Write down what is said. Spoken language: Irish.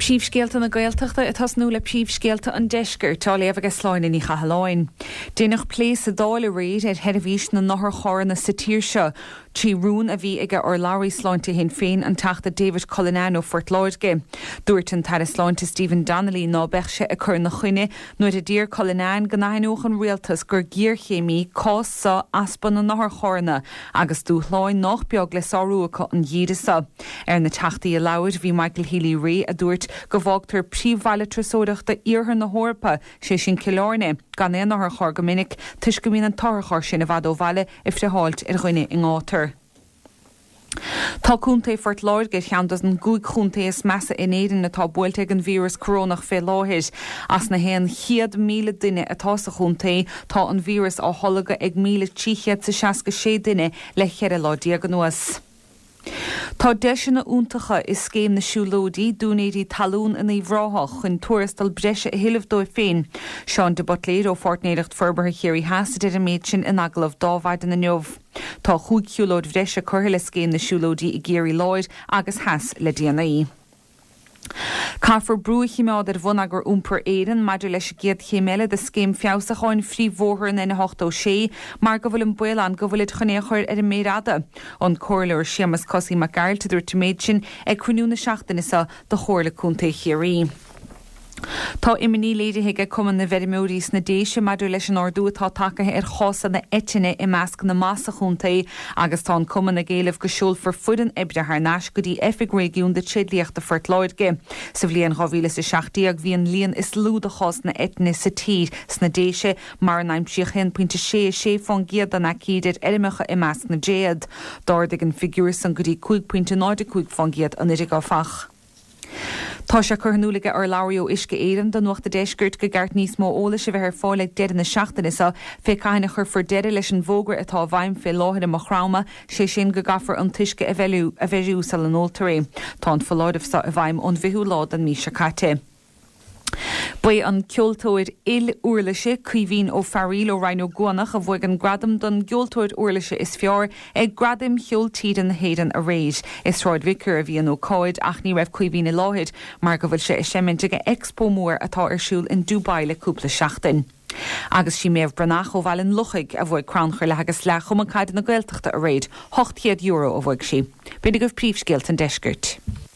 Príomhscéalta na Gaeltachta itas nó le príomhscéalta an deisceir tá léamh agus sláin in chahaláin. Déanach pléas a dála réad head a bhís na nothar chóranna sa tíirse trí rún a bhí ige ar láirí sláinte hen féin an teachta David Cullinane ó Fort Láidge. Dúirt an tar sláinte Stephen Donnelly ná beise a chur na chuine nuair a dtír Cullinane go nainúch an rialtas gur gíorchéimí cás sa aspan na nothar chóranna agus dúthláin nach beag le sáúacha an díadasa. Ar na teachtaí a labhaid bhí Michael Healy Ray a dúirt go bhágtar príomhhaile trasóireachta iarthar na hórpa sé sin Killarney gan éanathar chóir go minic tuis go mín an tarchar sin a bhd ó bhaile ifte háilt ar chuine in átar. Tá cúnta Fort Láidge cheantas an gúig cúnta is measa in éidir natá buailte an vírus corónach fé láthir as na héan 100,000 duine atá sa cúnta tá an vírus á tholaga ag 1,360 duine le cheire lá diagnóis. Tá deisina úntacha is céim na siúlódí dúnéadí talún in bhráthach chun tuarastal breise a hiilmh dó féin. Seán de Butléad ó Fortnéireacht Ferber chéirí hasaidir a méid sin in aglah dámhaid na neomh. Tá chuig ciúlód bhreise curtha le céim na siúlódí i Géirí Láid agus heas le DNA. Caafar brúich meád ar bhna gur úmpur éan maidir leis géad chéile de scéim feabhsacháin phríomhmhóthar na 8 mar go bhfuil an buil an go bhfuil chunéchuir ar an méadada. An cóirleir Seamus Cosí McGarrett idir tuméid sin ag cruúna seachtainisa do chóirla cúnta chéirí. Tá iminí léideigh cuman na bherimúrís na déise maidir leis an ordú tá takathe ar chása na etine i measc na massa chuntaí agus tá cuman na géalamh go siúl for fudan ibre th náis go dtí efig régiún de trídlíocht de Fort Láidge. Sa bhliaon 2016 ag bhíon líon is lúd a chás na etine sa tír sna déise mar an aimsíoch 1.6 fan giad an acíidir erimecha i measc na déad. Dáirdig an figúr san go dtí 2.9 fan giad an idir go fach. Tá sé chunúlaige ar láiríú isce éan don nuachta deisgurt go gart níos mó óla se bheith ar fálaigh dead na seachtainisa fé caiine chur for dead leis an bhógar atá bhaim fé láthir mo chráma sé sin go gafar an tuisce a bheithú sal an oltaré. Tá an foláidmh sa a bhaim an bhíú lád an míse caite. Ba an ceoltóid uirlaise cuihín ó Faríl ó Rhino Guanach a bhfuig an gradam don geoltóid uirlaise is fear ag gradim cheoltídan hédan a réid. Is ráid vicur a bhíon ó cáid ach ní raibh cuihín i láthid mar go bhfuil sé is séminte go expo mór atá arsúil in Dubai le cúpla seachtain. Agus sí méh brenach ó bhhailin luchaig a bhfuig cránchar le agus le chumacáid na Gaeltachta a réid €8 a bhfuig si. Beidir go príomhscéalt an deisgirt.